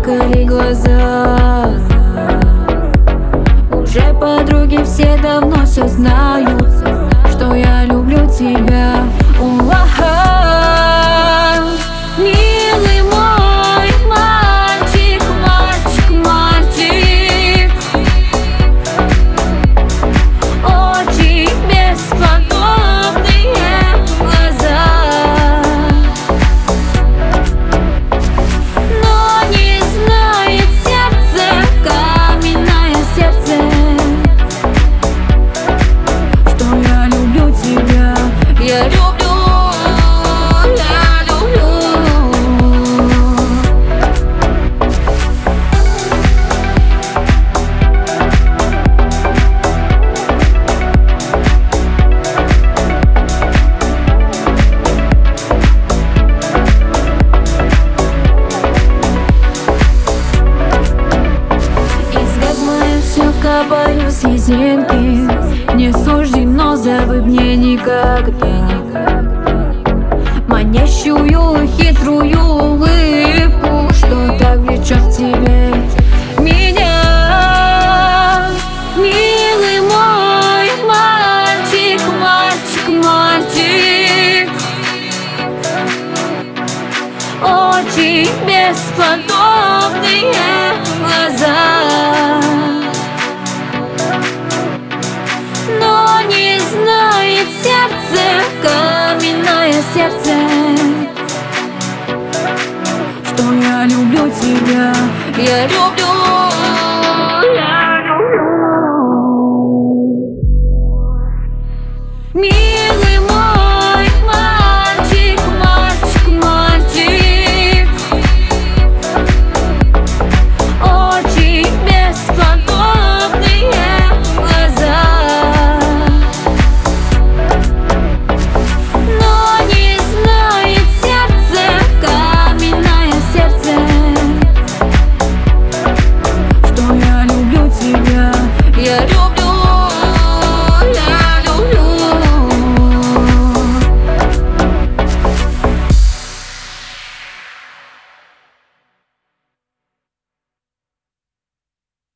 заплакали глаза. Уже подруги все давно все знают, что я люблю тебя. Милый мой мальчик, мальчик, мальчик, очень бесподобные глаза. Но не знает сердце, каменное сердце, что я люблю тебя. Я люблю. Копаю слезинки, не суждено забыть мне никогда манящую хитрую улыбку.